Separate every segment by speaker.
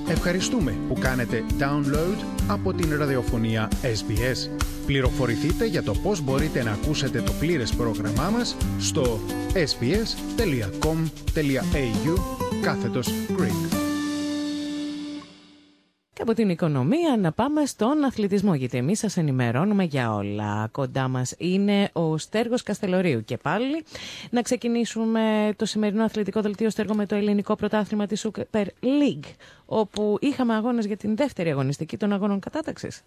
Speaker 1: Ευχαριστούμε που κάνετε download από την ραδιοφωνία SBS. Πληροφορηθείτε για το πώς μπορείτε να ακούσετε το πλήρες πρόγραμμά μας στο sbs.com.au/Greek.
Speaker 2: Και από την οικονομία να πάμε στον αθλητισμό, γιατί εμείς σας ενημερώνουμε για όλα. Κοντά μας είναι ο Στέργος Καστελορίου και πάλι να ξεκινήσουμε το σημερινό αθλητικό δελτίο, Στέργο, με το ελληνικό πρωτάθλημα της Super League, όπου είχαμε αγώνες για την δεύτερη αγωνιστική των αγώνων κατάταξης.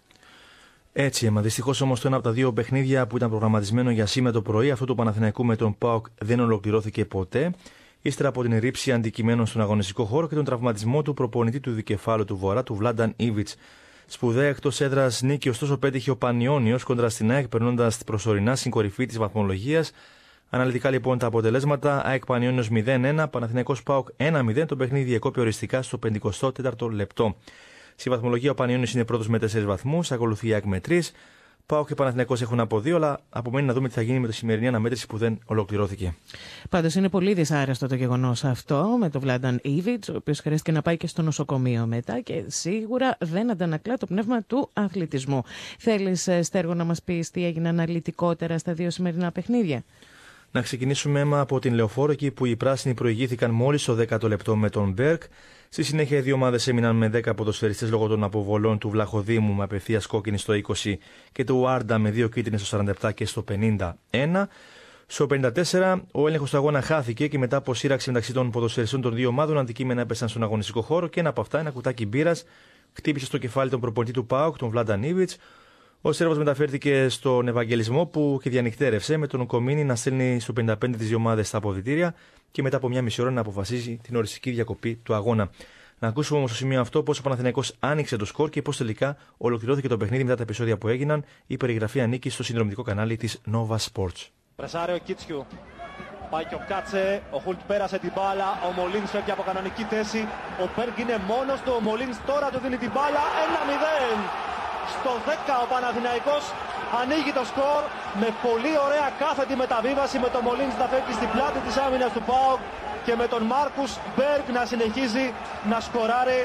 Speaker 3: Έτσι, δυστυχώς όμως το ένα από τα δύο παιχνίδια που ήταν προγραμματισμένο για σήμερα το πρωί, αυτό του Παναθηναϊκού με τον ΠΑΟΚ, δεν ολοκληρώθηκε ποτέ. Ύστερα από την ρήψη αντικειμένων στον αγωνιστικό χώρο και τον τραυματισμό του προπονητή του δικεφάλου του Βορρά, του Βλάνταν Ήβιτς. Σπουδαία εκτός έδρας νίκη, ωστόσο, πέτυχε ο Πανιώνιος κόντρα στην ΑΕΚ, περνώντας προσωρινά στην κορυφή της βαθμολογίας. Αναλυτικά λοιπόν τα αποτελέσματα: ΑΕΚ Πανιώνιος 0-1, Παναθηναϊκός ΠΑΟΚ 1-0. Το παιχνίδι διακόπη οριστικά στο 54ο λεπτό. Στη βαθμολογία ο Πανιώνιος είναι πρώτος με 4 βαθμούς, ακολουθεί η ΑΕΚ με 3. ΠΑΟΚ και Παναθηναϊκός έχουν από 2, αλλά απομένει να δούμε τι θα γίνει με τη σημερινή αναμέτρηση που δεν ολοκληρώθηκε.
Speaker 2: Πάντως είναι πολύ δυσάρεστο το γεγονός αυτό με τον Βλάνταν Ήβιτς, ο οποίος χρειάστηκε να πάει και στο νοσοκομείο μετά και σίγουρα δεν αντανακλά το πνεύμα του αθλητισμού. Θέλεις, Στέργο, να μας πεις τι έγινε αναλυτικότερα στα δύο σημερινά παιχνίδια?
Speaker 3: Να ξεκινήσουμε από την Λεωφόρο, εκεί που οι πράσινοι προηγήθηκαν μόλις στο 10ο λεπτό με τον Μπέρκ. Στη συνέχεια οι δύο ομάδες έμειναν με 10 ποδοσφαιριστές λόγω των αποβολών του Βλαχοδήμου με απευθείας κόκκινη στο 20 και του Άρντα με 2 κίτρινες στο 47 και στο 51. Στο 54 ο έλεγχος του αγώνα χάθηκε και μετά από σύραξη μεταξύ των ποδοσφαιριστών των δύο ομάδων, αντικείμενα έπεσαν στον αγωνιστικό χώρο και ένα από αυτά, ένα κουτάκι μπύρας, χτύπησε στο κεφάλι τον προπονητή του ΠΑΟΚ, τον Βλάνταν Ήβιτς. Ο Σέρβος μεταφέρθηκε στον Ευαγγελισμό που και διανυκτέρευσε, με τον Κομίνη να στέλνει στο 55 τις δύο ομάδες στα αποδυτήρια και μετά από μια μισή ώρα να αποφασίζει την οριστική διακοπή του αγώνα. Να ακούσουμε όμως στο σημείο αυτό πώς ο Παναθηναϊκός άνοιξε το σκορ και πώς τελικά ολοκληρώθηκε το παιχνίδι μετά τα επεισόδια που έγιναν. Η περιγραφή ανήκει στο συνδρομητικό κανάλι της Nova Sports.
Speaker 4: Πρεσάρε ο Κίτσιου. Πάει και ο Κάτσε. Ο Χουλτ πέρασε την μπάλα. Ο Μολίνς φεύγει από κανονική θέση. Ο Πέργκ είναι μόνος του. Ο Μολίνς τώρα του δίνει την μπάλα. 1-0. Στο 10 ο Παναθηναϊκός ανοίγει το σκορ με πολύ ωραία κάθετη μεταβίβαση, με τον Μολίνς να φεύγει στην πλάτη της άμυνας του ΠΑΟΚ και με τον Μάρκους Μπέρκ να συνεχίζει να σκοράρει.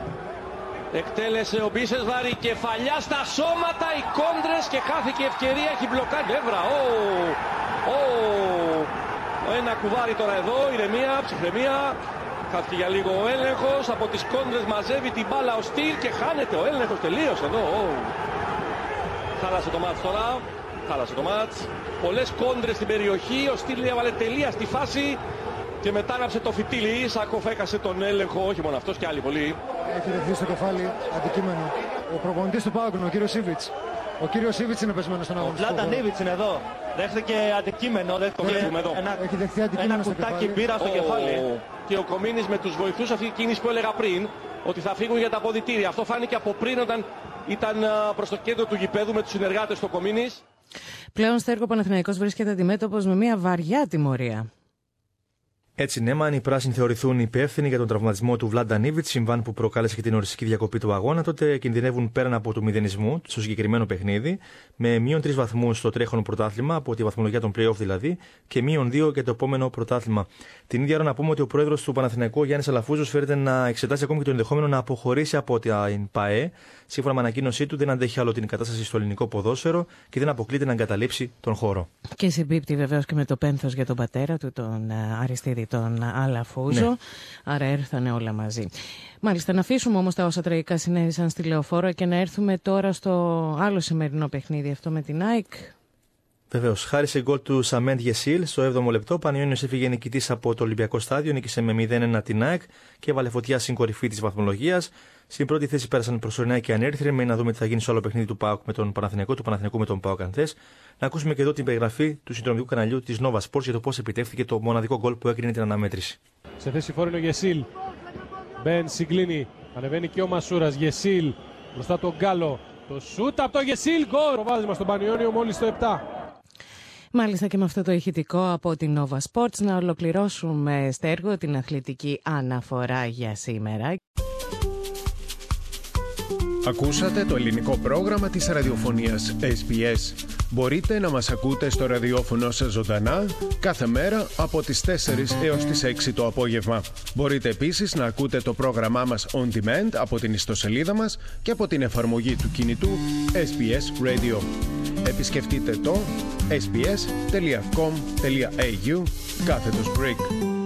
Speaker 5: Εκτέλεσε ο Μπίσεσβάρη, κεφαλιά στα σώματα, οι κόντρες και χάθηκε ευκαιρία, έχει μπλοκάρει νεύρα. Ένα κουβάρι τώρα εδώ, ηρεμία, ψυχραιμία. Χάθηκε για λίγο ο έλεγχος, από τις κόντρες μαζεύει την μπάλα ο Στυλ και χάνεται ο έλεγχος τελείως εδώ. Χάλασε το μάτς τώρα, χάλασε το μάτς. Πολλές κόντρες στην περιοχή, ο Στυλ έβαλε τελεία στη φάση και μετά άναψε το φυτίλι. Σάκοφ έκασε τον έλεγχο, όχι μόνο αυτός και άλλοι πολλοί.
Speaker 6: Έχει δεχθεί στο κεφάλι, αντικείμενο. Ο προπονητής του ΠΑΟΚ, ο κύριος Ήβιτς. Ο κύριος Ήβιτς είναι πεσμένος στον αγωνιστικό χώρο.
Speaker 4: Ο Βλάνταν Ήβιτς είναι εδώ. Δέχθηκε αντικείμενο,
Speaker 6: έχει δεχθεί αντικείμενο
Speaker 4: ένα
Speaker 6: στο
Speaker 4: κουτάκι
Speaker 6: κεφάλι.
Speaker 4: μπύρα στο κεφάλι.
Speaker 5: Και ο Κομίνης με τους βοηθούς, αυτή η κίνηση που έλεγα πριν, ότι θα φύγουν για τα αποδυτήρια. Αυτό φάνηκε από πριν όταν ήταν προς το κέντρο του γηπέδου με τους συνεργάτες του Κομίνης.
Speaker 2: Πλέον, Στέργο, ο Παναθηναϊκός βρίσκεται αντιμέτωπος με μια βαριά τιμωρία.
Speaker 3: Έτσι, ναι, αν οι πράσινοι θεωρηθούν υπεύθυνοι για τον τραυματισμό του Βλάνταν Ήβιτς, συμβάν που προκάλεσε και την οριστική διακοπή του αγώνα, τότε κινδυνεύουν πέραν από του μηδενισμού στο συγκεκριμένο παιχνίδι, με μείον 3 βαθμούς στο τρέχον πρωτάθλημα, από τη βαθμολογία των play-off δηλαδή, και μείον 2 για το επόμενο πρωτάθλημα. Την ίδια ώρα να πούμε ότι ο πρόεδρος του Παναθηναϊκού, Γιάννης Αλαφούζος, φέρεται να εξετάσει ακόμη και το ενδεχόμενο να αποχωρήσει από την ΠΑΕ. Σύμφωνα με ανακοίνωσή του, δεν αντέχει άλλο την κατάσταση στο ελληνικό ποδόσφαιρο και δεν αποκλείται να εγκαταλείψει τον χώρο.
Speaker 2: Και συμπίπτει βεβαίως και με το πένθος για τον πατέρα του, τον Αριστίδη, τον Αλαφούζο. Ναι. Άρα έρθανε όλα μαζί. Μάλιστα, να αφήσουμε όμως τα όσα τραγικά συνέβησαν στη Λεωφόρο και να έρθουμε τώρα στο άλλο σημερινό παιχνίδι, αυτό με την ΑΕΚ.
Speaker 3: Βεβαίως, χάρη σε γκολ του Σαμέντ Γεσίλ στο 7ο λεπτό, ο Πανιώνιος έφυγε νικητής από το Ολυμπιακό Στάδιο, νίκησε με 0-1 την ΑΕΚ και έβαλε φωτιά στην κορυφή της βαθμολογίας. Στην πρώτη θέση πέρασαν προσωρινά και ανέρθροι, με να δούμε τι θα γίνει στο άλλο παιχνίδι του ΠΑΟΚ με τον Παναθηναϊκό, του Παναθηναϊκού με τον ΠΑΟΚ, αν θες. Να ακούσουμε και εδώ την περιγραφή του συνδρομητικού καναλιού της Nova Sports για το πώς επιτεύχθηκε το μοναδικό γκολ που έκρινε την αναμέτρηση.
Speaker 7: Σε θέση φόρη είναι ο Γεσίλ. Μπεν συγκλίνει. Ανεβαίνει και ο Μασούρας. Γεσίλ μπροστά τον Γκάλο. Το σούτ από το Γεσίλ. Γκολ. Προβάδισμα στον Πανιώνιο μόλις το 7.
Speaker 2: Μάλιστα, και με αυτό το ηχητικό από την Nova Sports να ολοκληρώσουμε, Στέργο, την αθλητική αναφορά για σήμερα.
Speaker 1: Ακούσατε το ελληνικό πρόγραμμα της ραδιοφωνίας SBS. Μπορείτε να μας ακούτε στο ραδιόφωνο σας ζωντανά κάθε μέρα από τις 4 έως τις 6 το απόγευμα. Μπορείτε επίσης να ακούτε το πρόγραμμά μας on demand από την ιστοσελίδα μας και από την εφαρμογή του κινητού SBS Radio. Επισκεφτείτε το sbs.com.au/Greek.